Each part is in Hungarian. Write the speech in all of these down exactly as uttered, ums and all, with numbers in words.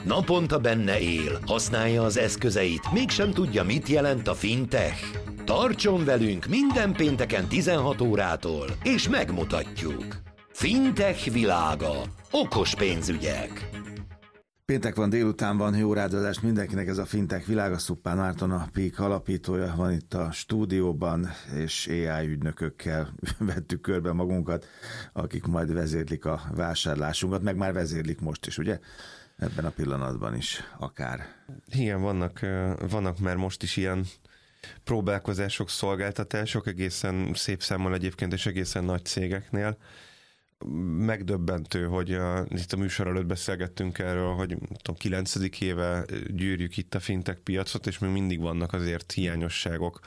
Naponta benne él, használja az eszközeit, mégsem tudja, mit jelent a fintech. Tartson velünk minden pénteken tizenhat órától, és megmutatjuk. Fintech világa. Okos pénzügyek. Péntek van, délután van, jó rádiózást mindenkinek, ez a Fintech világa. Szuppán Márton, a Peak alapítója van itt a stúdióban, és á i ügynökökkel vettük körbe magunkat, akik majd vezérlik a vásárlásunkat, meg már vezérlik most is, ugye? Ebben a pillanatban is akár. Igen, vannak, vannak már most is ilyen próbálkozások, szolgáltatások, egészen szép számmal egyébként, és egészen nagy cégeknél. Megdöbbentő, hogy a, itt a műsor előtt beszélgettünk erről, hogy tudom, kilencedik éve gyűrjük itt a fintech piacot, és még mindig vannak azért hiányosságok.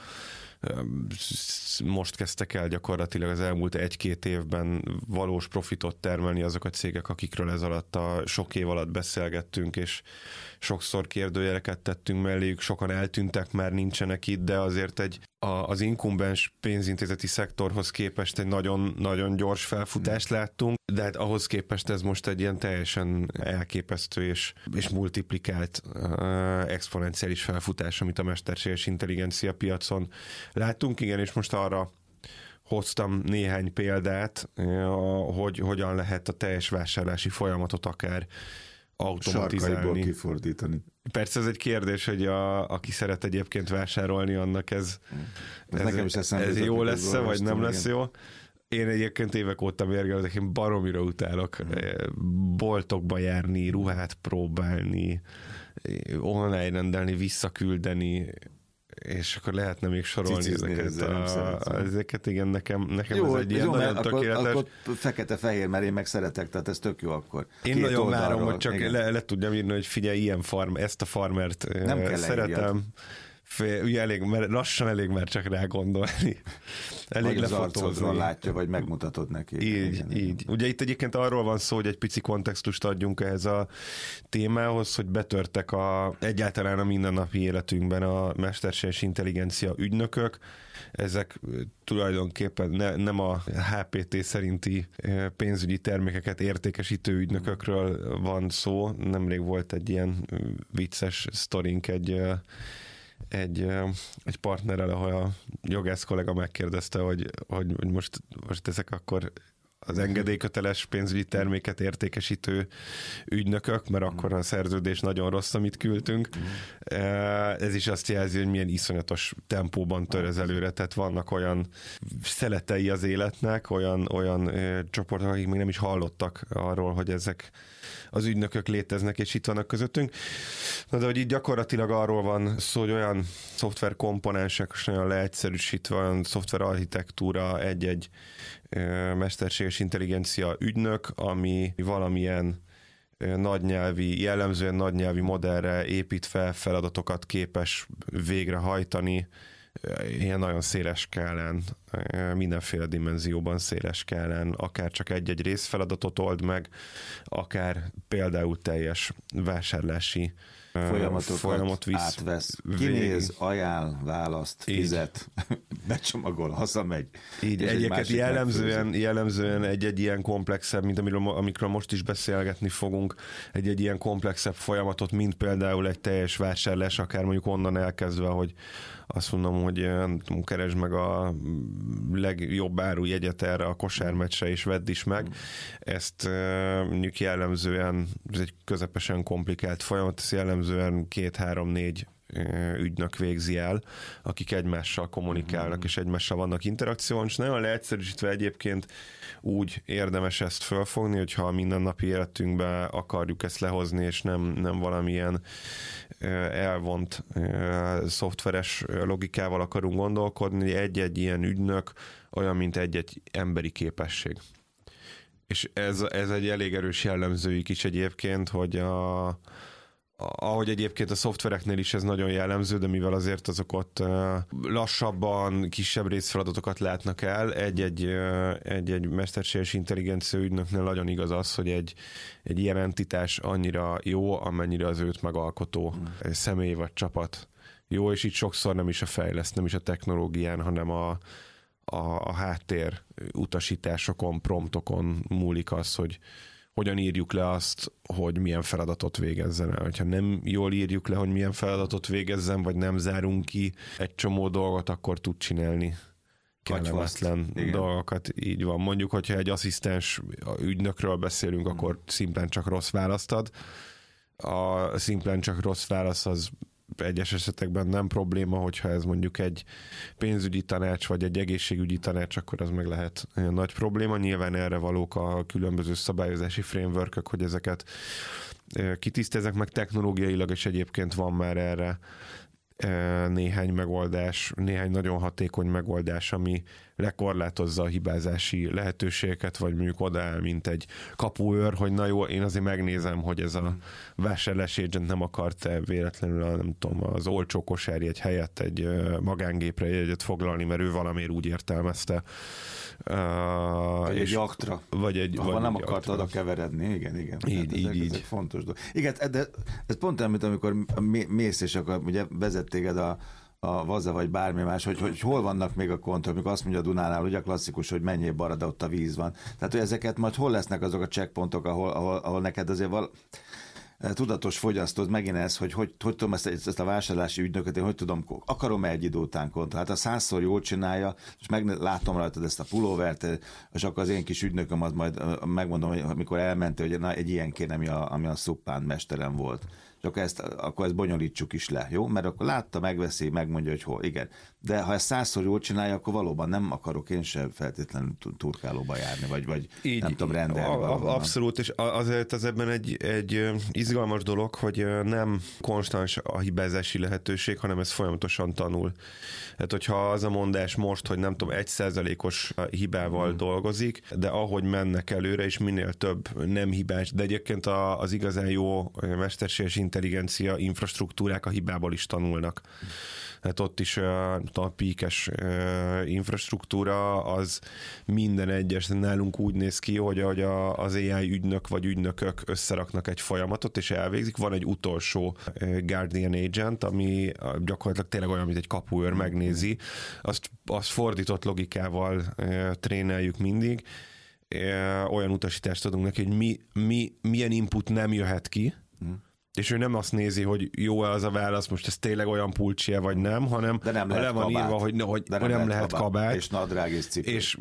Most kezdtek el gyakorlatilag az elmúlt egy-két évben valós profitot termelni azok a cégek, akikről ez alatt a sok év alatt beszélgettünk, és sokszor kérdőjeleket tettünk melléjük, sokan eltűntek, már nincsenek itt, de azért egy a, az inkumbens pénzintézeti szektorhoz képest egy nagyon-nagyon gyors felfutást láttunk, de hát ahhoz képest ez most egy ilyen teljesen elképesztő és, és multiplikált uh, exponenciális felfutás, amit a mesterséges intelligencia piacon látunk. Igen, és most arra hoztam néhány példát, hogy hogyan lehet a teljes vásárlási folyamatot akár automatizálni. Sarkaiból kifordítani. Persze ez egy kérdés, hogy a, aki szeret egyébként vásárolni, annak ez, ez, nekem is ez, ez jó lesz-e, vagy nem lesz jó. Én egyébként évek óta mérgelődök, én baromira utálok hmm. boltokba járni, ruhát próbálni, online rendelni, visszaküldeni, és akkor lehetne még sorolni Cicizni ezeket. A, ezeket igen, nekem, nekem jó, ez egy ilyen jó, nagyon akkor, tökéletes. Akkor fekete-fehér, mert én meg szeretek, tehát ez tök jó akkor. Én Két nagyon várom, hogy csak le, le tudjam írni, hogy figyelj, ilyen farm, ezt a farmert nem kell szeretem. Fél, ugye elég, mert lassan elég már csak rá gondolni. Elég vagy az arcodról látja, vagy megmutatod neki. Így, igen, így. Igen. Ugye itt egyébként arról van szó, hogy egy pici kontextust adjunk ehhez a témához, hogy betörtek a, egyáltalán a mindennapi életünkben a mesterséges intelligencia ügynökök. Ezek tulajdonképpen ne, nem a há pé té szerinti pénzügyi termékeket értékesítő ügynökökről van szó. Nemrég volt egy ilyen vicces sztorink egy Egy, egy partnerrel, ahol a jogász kollega megkérdezte, hogy, hogy, hogy most, most ezek akkor az engedélyköteles pénzügyi terméket értékesítő ügynökök, mert akkor a szerződés nagyon rossz, amit küldtünk. Ez is azt jelzi, hogy milyen iszonyatos tempóban tör ez előre, tehát vannak olyan szeletei az életnek, olyan, olyan ö, csoportok, akik még nem is hallottak arról, hogy ezek az ügynökök léteznek, és itt vannak közöttünk. Na, de hogy itt gyakorlatilag arról van szó, hogy olyan szoftverkomponensek, olyan leegyszerűsítve, olyan szoftverarchitektúra egy-egy ö, mesterséges intelligencia ügynök, ami valamilyen nagynyelvi, jellemzően nagynyelvi modellre épít fel feladatokat képes végrehajtani, ilyen nagyon széles skálán, mindenféle dimenzióban széles skálán, akár csak egy-egy részfeladatot old meg, akár például teljes vásárlási folyamatokat folyamat visz, átvesz, kinéz, ajánl, választ, fizet, becsomagol, hazamegy. Így egyébként egy jellemzően, jellemzően egy-egy ilyen komplexebb, mint amiről, amikről most is beszélgetni fogunk, egy-egy ilyen komplexebb folyamatot, mint például egy teljes vásárlás, akár mondjuk onnan elkezdve, hogy azt mondom, hogy keresd meg a legjobb áru jegyet erre a kosármeccsre, és vedd is meg. Ezt mondjuk jellemzően, ez egy közepesen komplikált folyamat, ez jellemzően két-három-négy ügynök végzi el, akik egymással kommunikálnak, mm-hmm. és egymással vannak interakción, és nagyon leegyszerűsítve egyébként úgy érdemes ezt fölfogni, hogyha a mindennapi életünkbe akarjuk ezt lehozni, és nem, nem valamilyen elvont szoftveres logikával akarunk gondolkodni, hogy egy-egy ilyen ügynök olyan, mint egy-egy emberi képesség. És ez, ez egy elég erős jellemzőjük is egyébként, hogy a ahogy egyébként a szoftvereknél is ez nagyon jellemző, de mivel azért azok ott lassabban, kisebb részfeladatokat látnak el, egy-egy, egy-egy mesterséges intelligencia ügynöknél nagyon igaz az, hogy egy, egy ilyen entitás annyira jó, amennyire az őt megalkotó hmm. személy vagy csapat jó, és itt sokszor nem is a fejleszt, nem is a technológián, hanem a, a, a háttér utasításokon, promptokon múlik az, hogy hogyan írjuk le azt, hogy milyen feladatot végezzen el. Ha nem jól írjuk le, hogy milyen feladatot végezzen, vagy nem zárunk ki egy csomó dolgot, akkor tud csinálni kellemetlen dolgokat. Így van. Mondjuk, hogyha egy asszisztens ügynökről beszélünk, hmm. akkor szimplán csak rossz választ ad. A szimplán csak rossz válasz az egyes esetekben nem probléma, hogyha ez mondjuk egy pénzügyi tanács, vagy egy egészségügyi tanács, akkor az meg lehet olyan nagy probléma. Nyilván erre valók a különböző szabályozási frameworkök, hogy ezeket kitisztezek, meg technológiailag, és egyébként van már erre néhány megoldás, néhány nagyon hatékony megoldás, ami lekorlátozza a hibázási lehetőségeket, vagy mondjuk odaáll, mint egy kapuőr, hogy na jó, én azért megnézem, hogy ez a vásárlási agent nem akart-e véletlenül a, nem tudom, az olcsó kosárjegy helyett egy magángépre jegyet foglalni, mert ő valamiért úgy értelmezte. Uh, vagy és, egy jaktra. Vagy egy, Ahol vagy nem egy akartad oda keveredni, igen, igen. Így, így, ezek, így. ezek fontos dolog. Igen, de ez pont olyan, mint amikor mész, és akkor ugye vezet téged a a Vaza vagy bármi más, hogy, hogy hol vannak még a kontroll, amikor azt mondja a Dunánál, ugye a klasszikus, hogy menjél balra, de ott a víz van. Tehát, hogy ezeket majd hol lesznek azok a checkpontok, ahol, ahol, ahol neked azért val tudatos fogyasztód, megint ez, hogy hogy, hogy tudom ezt, ezt a vásárlási ügynököt, én hogy tudom, akarom-e egy idő után kontroll. Hát a százszor jól csinálja, és meglátom rajtad ezt a pulóvert, és akkor az én kis ügynököm az majd megmondom, hogy amikor elment, hogy na, egy ilyen kéne, ami a, ami a szuppán mesterem volt. És akkor ezt, akkor ezt bonyolítsuk is le, jó? Mert akkor látta, megveszi, megmondja, hogy hol. Igen. De ha ezt százszor jól csinálja, akkor valóban nem akarok én sem feltétlenül turkálóba járni, vagy, vagy így, nem tudom rendelni. A, a, abszolút, és azért az ebben egy, egy izgalmas dolog, hogy nem konstans a hibázási lehetőség, hanem ez folyamatosan tanul. Hát, hogyha az a mondás most, hogy nem tudom, egy százalékos hibával hmm. dolgozik, de ahogy mennek előre, és minél több nem hibás, de egyébként az igazán jó mesterséges intelligencia infrastruktúrák a hibából is tanulnak. Hát ott is a píkes infrastruktúra az minden egyes, nálunk úgy néz ki, hogy az á i ügynök vagy ügynökök összeraknak egy folyamatot, és elvégzik. Van egy utolsó Guardian Agent, ami gyakorlatilag tényleg olyan, mint egy kapuőr, megnézi. Azt, azt fordított logikával tréneljük mindig. Olyan utasítást adunk neki, hogy mi, mi, milyen input nem jöhet ki, és ő nem azt nézi, hogy jó-e az a válasz, most ez tényleg olyan pulcsie, vagy nem, hanem de nem le van kabát. írva, hogy, hogy de nem, nem lehet kabát, kabát. És nadrág és cipő. És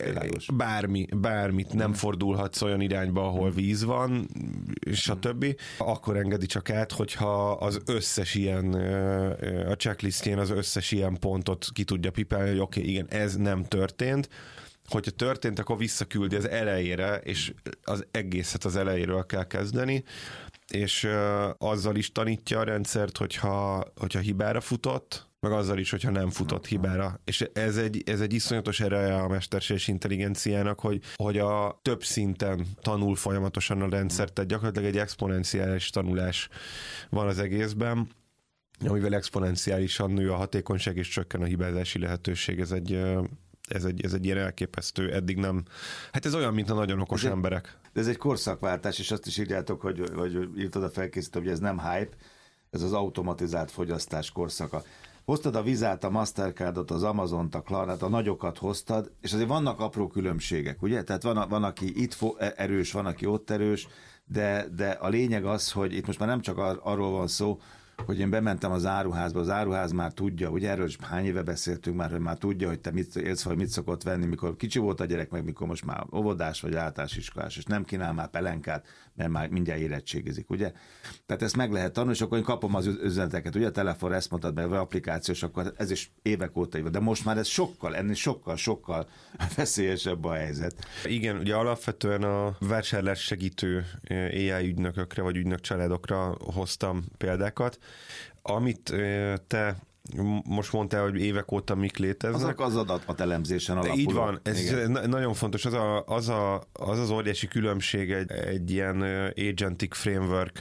bármi, bármit nem fordulhatsz olyan irányba, ahol víz van, és a többi. Akkor engedi csak át, hogyha az összes ilyen, a checklistjén az összes ilyen pontot ki tudja pipálni, hogy oké, okay, igen, ez nem történt. Hogyha történt, akkor visszaküldi az elejére, és az egészet az elejéről kell kezdeni, és uh, azzal is tanítja a rendszert, hogyha, hogyha hibára futott, meg azzal is, hogyha nem futott hibára. És ez egy, ez egy iszonyatos ereje a mesterséges intelligenciának, hogy, hogy a több szinten tanul folyamatosan a rendszer, tehát gyakorlatilag egy exponenciális tanulás van az egészben, amivel exponenciálisan nő a hatékonyság és csökken a hibázási lehetőség. Ez egy... Ez egy, ez egy ilyen elképesztő, eddig nem... Hát ez olyan, mint a nagyon okos ez emberek. De ez egy korszakváltás, és azt is írjátok, hogy, hogy írtad a felkészítő, hogy ez nem hype, ez az automatizált fogyasztás korszaka. Hoztad a Vizát, a Mastercardot, az Amazont, a Klarnát, a nagyokat hoztad, és azért vannak apró különbségek, ugye? Tehát van, van aki itt erős, van, aki ott erős, de, de a lényeg az, hogy itt most már nem csak ar- arról van szó, hogy én bementem az áruházba, az áruház már tudja, ugye erről is hány éve beszéltünk már, hogy már tudja, hogy te mit élsz, vagy mit szokott venni, mikor kicsi volt a gyerek, meg mikor most már óvodás vagy általános iskolás, és nem kínál már pelenkát, mert már mindjárt érettségizik, ugye? Tehát ezt meg lehet tanulni, és akkor én kapom az üzeneteket, ugye a telefonra ezt mondtad, meg vagy applikációs, akkor ez is évek óta éve, de most már ez sokkal, ennél sokkal, sokkal veszélyesebb a helyzet. Igen, ugye alapvetően a vásárlás segítő á i ügynökökre, vagy ügynökcsaládokra hoztam példákat. Amit te most mondtál, hogy évek óta mik léteznek. Azok az adatatelemzésen alapuló. Így van, ez nagyon fontos. Az, a, az, a, az az óriási különbség egy, egy ilyen agentic framework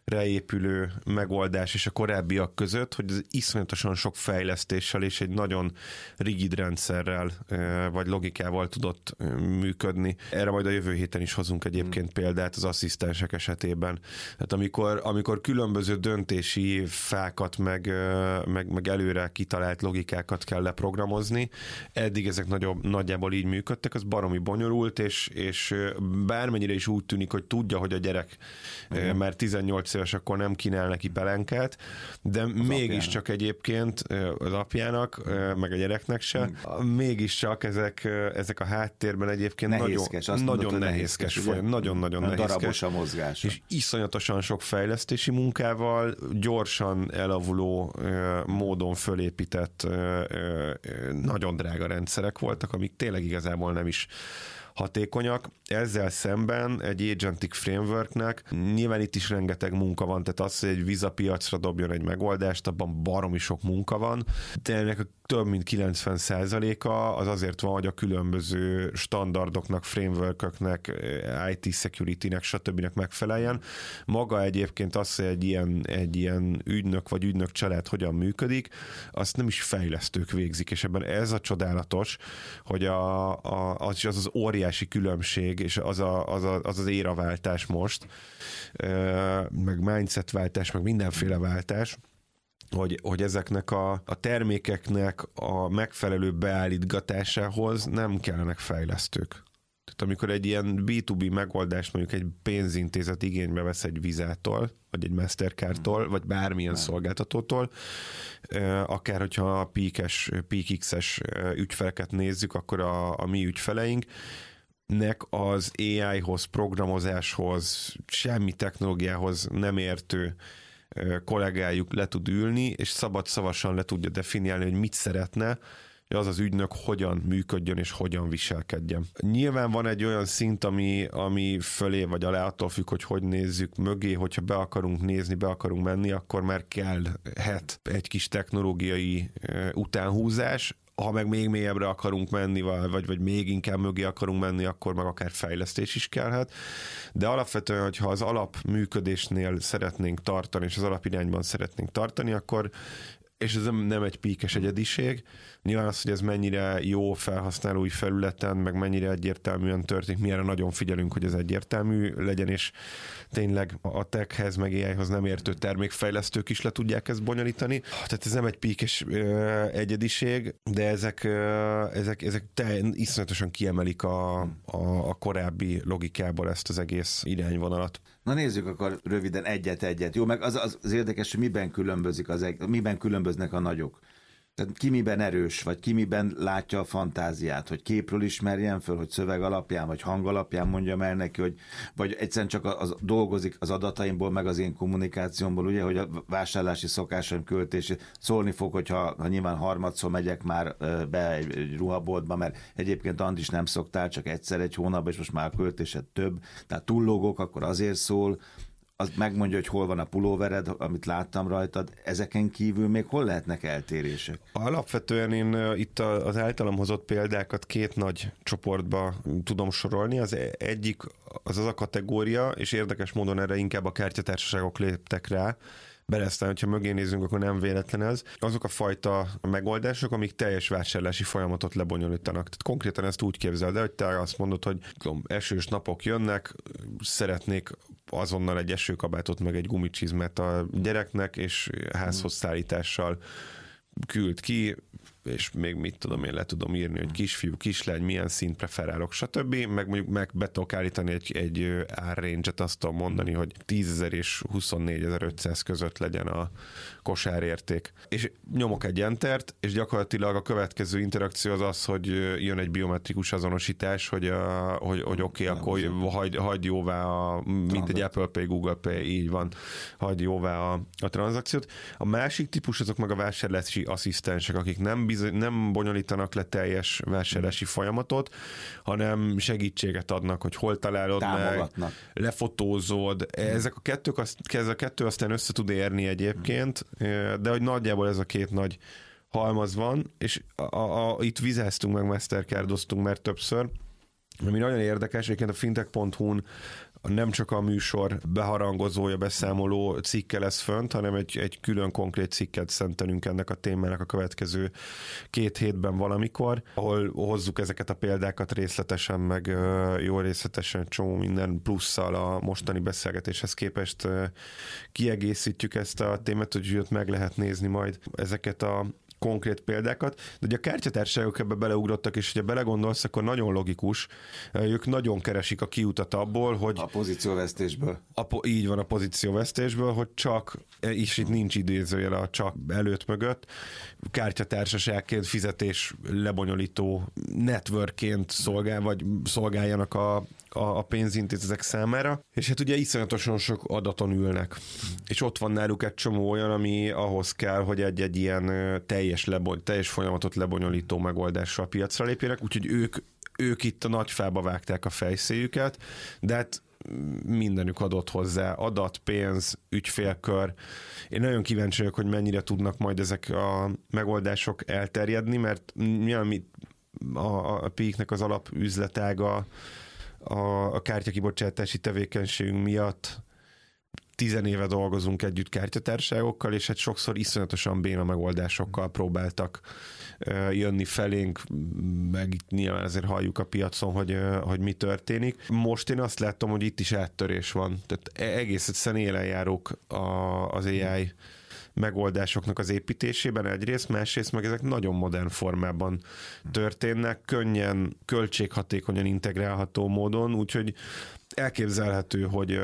épülő megoldás és a korábbiak között, hogy ez iszonyatosan sok fejlesztéssel és egy nagyon rigid rendszerrel vagy logikával tudott működni. Erre majd a jövő héten is hozunk egyébként hmm. példát az asszisztensek esetében. Hát amikor, amikor különböző döntési fákat meg, meg, meg előre kitalált logikákat kell leprogramozni, eddig ezek nagyobb, nagyjából így működtek, az baromi bonyolult, és, és bármennyire is úgy tűnik, hogy tudja, hogy a gyerek hmm. már tizennyolc éves, akkor nem kínál neki pelenkát, de az mégiscsak apjának. Egyébként az apjának, meg a gyereknek se, hmm. mégiscsak ezek, ezek a háttérben egyébként nehézkes, nagyon, nagyon mondod, nehézkes, folyam, nagyon-nagyon nehézkes. Darabos a mozgása. És iszonyatosan sok fejlesztési munkával, gyorsan elavuló módon fölépített nagyon drága rendszerek voltak, amik tényleg igazából nem is hatékonyak. Ezzel szemben egy agentic frameworknek nyilván itt is rengeteg munka van, tehát az, hogy egy vízapiacra dobjon egy megoldást, abban baromi sok munka van, de ennek a több mint kilencven százaléka az azért van, hogy a különböző standardoknak, frameworköknek, i té security-nek, stb. Megfeleljen. Maga egyébként az, hogy egy ilyen, egy ilyen ügynök vagy ügynök család hogyan működik, azt nem is fejlesztők végzik, és ebben ez a csodálatos, hogy a, a, az, az az óriási különbség, és az a, az, a, az, az éraváltás most, meg mindsetváltás, meg mindenféle váltás, Hogy, hogy ezeknek a, a termékeknek a megfelelő beállítgatásához nem kellenek fejlesztők. Tehát amikor egy ilyen bé kettő bé megoldást mondjuk egy pénzintézet igénybe vesz egy Vizától, vagy egy Mastercardtól, vagy bármilyen nem. szolgáltatótól, akár hogyha a píkes, píkix-es ügyfeleket nézzük, akkor a, a mi ügyfeleink, nek az á í-hoz, programozáshoz, semmi technológiához nem értő kollégájuk le tud ülni, és szabad szavasan le tudja definiálni, hogy mit szeretne, hogy az az ügynök hogyan működjön és hogyan viselkedjen. Nyilván van egy olyan szint, ami, ami fölé vagy alá, attól függ, hogy hogy nézzük mögé, hogyha be akarunk nézni, be akarunk menni, akkor már kellhet egy kis technológiai utánhúzás. Ha meg még mélyebbre akarunk menni, vagy, vagy még inkább mögé akarunk menni, akkor meg akár fejlesztés is kellhet. De alapvetően, hogyha az alapműködésnél szeretnénk tartani, és az alapirányban szeretnénk tartani, akkor, és ez nem egy píkes egyediség, nyilván az, hogy ez mennyire jó felhasználói felületen, meg mennyire egyértelműen történik, mi erre nagyon figyelünk, hogy ez egyértelmű legyen, és tényleg a techhez, meg á í-hoz nem értő termékfejlesztők is le tudják ezt bonyolítani. Tehát ez nem egy píkes ö, egyediség, de ezek, ö, ezek, ezek te, iszonyatosan kiemelik a, a, a korábbi logikából ezt az egész irányvonalat. Na nézzük akkor röviden egyet-egyet. Jó, meg az, az, az érdekes, hogy miben különbözik az, miben különböznek a nagyok. Tehát ki miben erős, vagy ki miben látja a fantáziát, hogy képről ismerjen föl, hogy szöveg alapján, vagy hang alapján mondjam el neki, hogy, vagy egyszerűen csak az, dolgozik az adataimból, meg az én kommunikációmból, ugye, hogy a vásárlási szokásaim költési szólni fog, hogyha ha nyilván harmadszor megyek már be egy, egy ruhaboltba, mert egyébként Andis nem szoktál, csak egyszer egy hónapban, és most már a költésed több, tehát túllógok, akkor azért szól, az megmondja, hogy hol van a pulóvered, amit láttam rajtad, ezeken kívül még hol lehetnek eltérések? Alapvetően én itt az általam hozott példákat két nagy csoportba tudom sorolni. Az egyik az az a kategória, és érdekes módon erre inkább a kártyatársaságok léptek rá, bele aztán, hogyha mögé nézzünk, akkor nem véletlen ez. Azok a fajta megoldások, amik teljes vásárlási folyamatot lebonyolítanak. Tehát konkrétan ezt úgy képzeld el, hogy te azt mondod, hogy tudom, esős napok jönnek, szeretnék azonnal egy esőkabátot, meg egy gumicsizmet a gyereknek, és házhoz szállítással küld ki, és még mit tudom én, le tudom írni, hogy kisfiú, kislány, milyen színt preferálok, stb. Meg mondjuk meg be tudok állítani egy, egy árrange-et, azt tudom mondani, hogy tízezer és huszonnégyezer-ötszáz között legyen a kosárérték. És nyomok egy entert, és gyakorlatilag a következő interakció az az, hogy jön egy biometrikus azonosítás, hogy, a, hogy, hogy oké, okay, akkor hagy, hagy jóvá, a, mint egy Apple Pay, Google Pay, így van, hagy jóvá a, a tranzakciót. A másik típus azok meg a vásárlási asszisztensek, akik nem nem bonyolítanak le teljes vásárlási folyamatot, hanem segítséget adnak, hogy hol találod meg, lefotózod. Ezek a kettők, ez a kettő aztán össze tud érni egyébként, de hogy nagyjából ez a két nagy halmaz van, és a, a, itt vizáztunk meg, mastercardoztunk már többször, ami nagyon érdekes, egyébként a fintech pont hu-n nem csak a műsor beharangozója, beszámoló cikke lesz fönt, hanem egy, egy külön konkrét cikket szentelünk ennek a témának a következő két hétben valamikor, ahol hozzuk ezeket a példákat részletesen, meg jó részletesen csomó minden plusszal a mostani beszélgetéshez képest kiegészítjük ezt a témát, hogy ott meg lehet nézni majd ezeket a konkrét példákat, de ugye a kártyatársaságok ebbe beleugrottak, és hogyha belegondolsz, akkor nagyon logikus, ők nagyon keresik a kiutat abból, hogy... A pozícióvesztésből. A, így van, a pozícióvesztésből, hogy csak, és itt nincs idézőjel a csak előtt mögött, kártyatársaságként fizetés lebonyolító networkként szolgál, vagy szolgáljanak a a pénzintézetek számára, és hát ugye iszonyatosan sok adaton ülnek. És ott van náluk egy csomó olyan, ami ahhoz kell, hogy egy-egy ilyen teljes, lebony, teljes folyamatot lebonyolító megoldással piacra lépjenek, úgyhogy ők, ők itt a nagyfába vágták a fejszéjüket, de hát mindenük adott hozzá, adat, pénz, ügyfélkör. Én nagyon kíváncsi vagyok, hogy mennyire tudnak majd ezek a megoldások elterjedni, mert mi a, a Peaknek az alapüzletága a, a kártyakibocsátási tevékenységünk miatt tizenéve dolgozunk együtt kártyatársaságokkal, és hát sokszor iszonyatosan béna megoldásokkal próbáltak uh, jönni felénk, meg itt nyilván azért halljuk a piacon, hogy, uh, hogy mi történik. Most én azt látom, hogy itt is áttörés van. Tehát egész egyszerűen élen járok a, az á i megoldásoknak az építésében egyrészt, másrészt meg ezek nagyon modern formában történnek, könnyen, költséghatékonyan integrálható módon, úgyhogy elképzelhető, hogy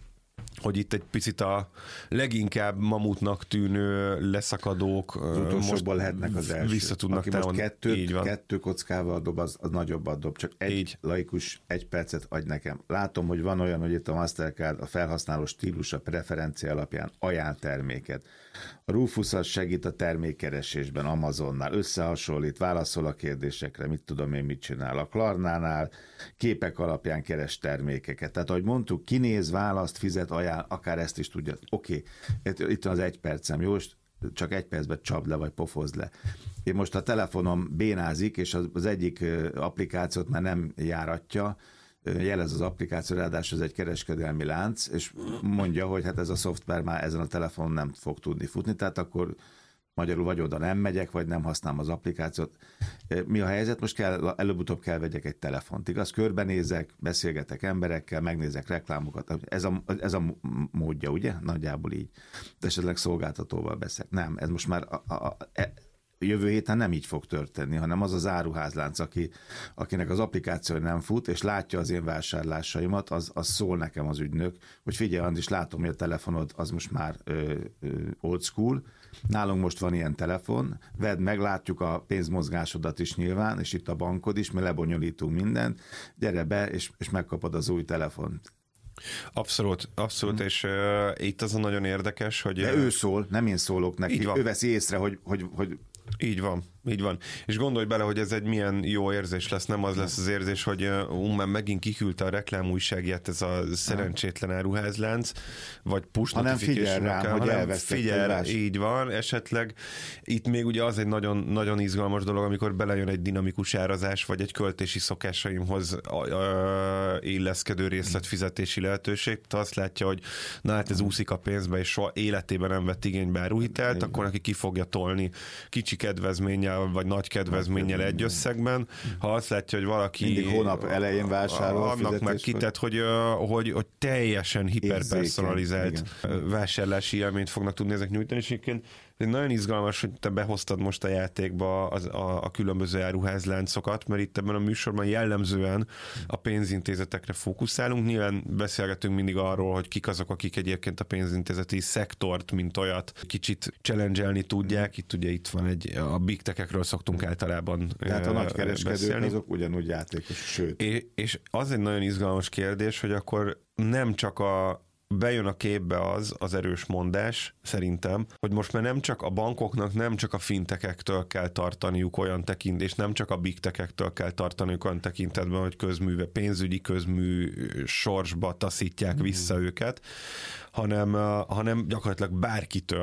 hogy itt egy picit a leginkább mamutnak tűnő leszakadók az utolsóban lehetnek az első. Vissza tudnak Aki most kettő, kettő kockával dob, az, az nagyobbat dob. Csak egy így. Laikus egy percet adj nekem. Látom, hogy van olyan, hogy itt a Mastercard a felhasználó stílusa preferencia alapján ajánl terméket. A Rufus az segít a termékkeresésben Amazonnál, összehasonlít, válaszol a kérdésekre, mit tudom én, mit csinál. A Klarnánál képek alapján keres termékeket. Tehát, ahogy mondtuk, kinéz, választ, fizet, ajánl, akár ezt is tudja. Oké, okay. Itt van az egy percem, jó? Csak egy percben csapd le, vagy pofozd le. Én most a telefonom bénázik, és az egyik applikációt már nem járatja, jelez az applikáció, ráadásul ez egy kereskedelmi lánc, és mondja, hogy hát ez a szoftver már ezen a telefonon nem fog tudni futni, tehát akkor magyarul vagy oda nem megyek, vagy nem használom az applikációt. Mi a helyzet? Most kell, előbb-utóbb kell vegyek egy telefont, igaz? Körbenézek, beszélgetek emberekkel, megnézek reklámokat. Ez a, ez a módja, ugye? Nagyjából így. De esetleg szolgáltatóval beszélek. Nem, ez most már a, a, a, jövő héten nem így fog történni, hanem az az áruházlánc, aki, akinek az applikáció nem fut, és látja az én vásárlásaimat, az, az szól nekem az ügynök, hogy figyelj, Andris, látom, hogy a telefonod az most már ö, ö, old school, nálunk most van ilyen telefon, vedd meg, látjuk a pénzmozgásodat is nyilván, és itt a bankod is, mi lebonyolítunk mindent, gyere be, és, és megkapod az új telefont. Abszolút, abszolút, hmm. és uh, itt az a nagyon érdekes, hogy... De uh, ő szól, nem én szólok neki, ő veszi észre, hogy, hogy, hogy így van, így van. És gondolj bele, hogy ez egy milyen jó érzés lesz, nem az lesz az érzés, hogy uh, már megint kiküldte a reklámújságját ez a szerencsétlen áruházlánc, vagy push notification-okkel, hanem figyel rám, figyel, így van, esetleg itt még ugye az egy nagyon, nagyon izgalmas dolog, amikor belejön egy dinamikus árazás, vagy egy költési szokásaimhoz uh, uh, illeszkedő részletfizetési lehetőség, tehát azt látja, hogy na hát ez úszik a pénzbe, és soha életében nem vett igénybe áruhitelt, akkor neki ki fogja tolni kicsi kedvezménnyel, vagy nagy kedvezménnyel egy összegben. Ha azt látja, hogy valaki... Mindig hónap elején vásárol. Annak meg kitett, hogy, hogy, hogy teljesen hiperpersonalizált vásárlási élményt fognak tudni ezek nyújtani, és egyébként nagyon izgalmas, hogy te behoztad most a játékba az, a, a különböző áruházláncokat, mert itt ebben a műsorban jellemzően a pénzintézetekre fókuszálunk. Nyilván beszélgetünk mindig arról, hogy kik azok, akik egyébként a pénzintézeti szektort, mint olyat kicsit challenge-elni tudják. Itt ugye itt van egy, a big tech-ekről szoktunk általában Tehát a nagykereskedők azok ugyanúgy játékos, sőt. És, és az egy nagyon izgalmas kérdés, hogy akkor nem csak a bejön a képbe az, az erős mondás, szerintem, hogy most már nem csak a bankoknak, nem csak a fintechektől kell tartaniuk olyan tekint, és nem csak a big techektől kell tartaniuk olyan tekintetben, hogy közműve, pénzügyi közmű sorsba taszítják vissza mm. őket, hanem, hanem gyakorlatilag bárkitől,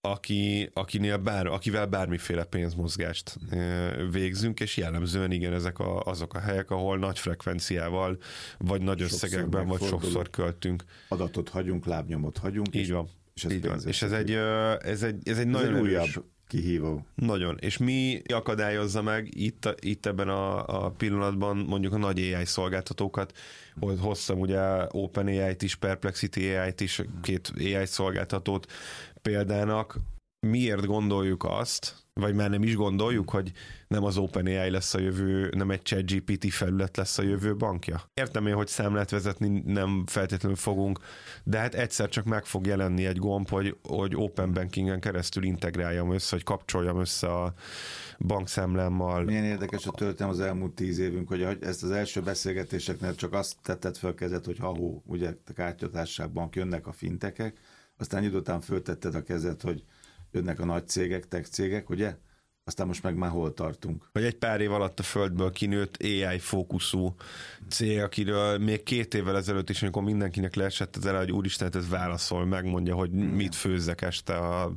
aki, akinél bár, akivel bármiféle pénzmozgást végzünk, és jellemzően igen, ezek a, azok a helyek, ahol nagy frekvenciával, vagy nagy sokszor összegekben, vagy sokszor költünk. Adatot hagyunk, lábnyomot hagyunk. Így és, van. És ez, így van. És ez egy, ez egy, ez egy nagyon ez egy újabb erős kihívó. Nagyon. És mi akadályozza meg itt, itt ebben a, a pillanatban mondjuk a nagy á i szolgáltatókat, hogy hoztam ugye OpenAI-t is, Perplexity á i-t is, két á i szolgáltatót példának. Miért gondoljuk azt, vagy már nem is gondoljuk, hogy nem az OpenAI lesz a jövő, nem egy ChatGPT felület lesz a jövő bankja? Értem én, hogy számlát vezetni nem feltétlenül fogunk, de hát egyszer csak meg fog jelenni egy gomb, hogy, hogy Open Bankingen keresztül integráljam össze, hogy kapcsoljam össze a bankszámlámmal. Milyen érdekes a történet az elmúlt tíz évünk, hogy ezt az első beszélgetéseknél csak azt tetted fel kezed, hogy ha-hó, ugye a kártyatársaságban jönnek a fintekek, aztán idő után föltetted a kezed, hogy jönnek a nagy cégek, tech cégek, ugye? Aztán most meg már hol tartunk. Vagy egy pár év alatt a földből kinőtt á i fókuszú cég, akiről még két évvel ezelőtt is, amikor mindenkinek leesett az ele, hogy úristen, ez válaszol, megmondja, hogy mit főzzek este a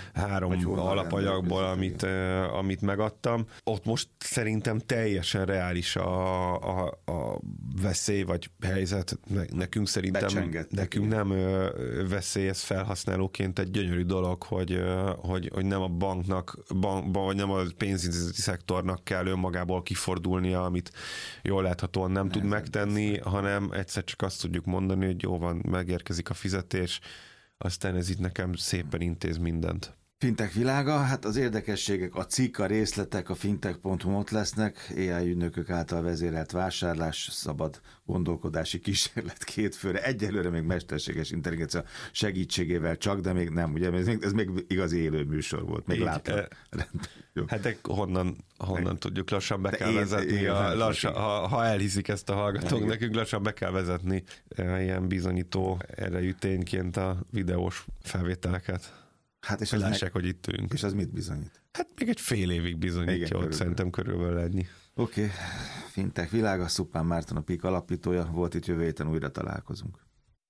három alapanyagból, amit, amit megadtam. Ott most szerintem teljesen reális a, a, a veszély, vagy helyzet. Nekünk szerintem, nekünk nem veszély, ez felhasználóként egy gyönyörű dolog, hogy, hogy, hogy nem a banknak, bank, vagy nem a pénzintézeti szektornak kell önmagából kifordulnia, amit jól láthatóan nem, nem tud megtenni, persze. hanem egyszer csak azt tudjuk mondani, hogy jó van, megérkezik a fizetés, aztán ez itt nekem szépen intéz mindent. Fintech világa, hát az érdekességek, a cikk, a részletek a fintech pont hu ott lesznek, á i ügynökök által vezérelt vásárlás, szabad gondolkodási kísérlet két főre, egyelőre még mesterséges intelligencia segítségével csak, de még nem, ugye ez még, ez még igazi élő műsor volt, még látom. E, hát de honnan, honnan tudjuk, lassan be de kell én, vezetni, én, a, lassan, ha, ha elhiszik ezt a hallgatók, igen. nekünk lassan be kell vezetni ilyen bizonyító erejű tényként a videós felvételeket. Hát és hogy lássák, meg... hogy itt ülünk. És az mit bizonyít? Hát még egy fél évig bizonyítja, ott szerintem körülbelül ennyi. Oké, okay. Fintech világa, Szupán Márton a pé i ká alapítója, volt itt, jövő héten újra találkozunk.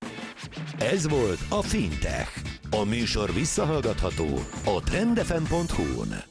Ez volt a Fintech. A műsor visszahallgatható a trend f m pont hu-n.